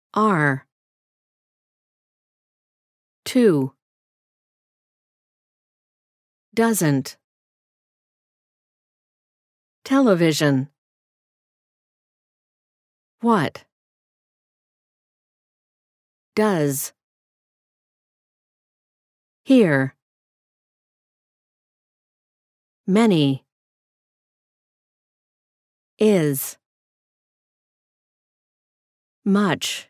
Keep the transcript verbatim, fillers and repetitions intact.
Are. Two. Doesn't. Television. What? Does. Here. Many. Is. Much.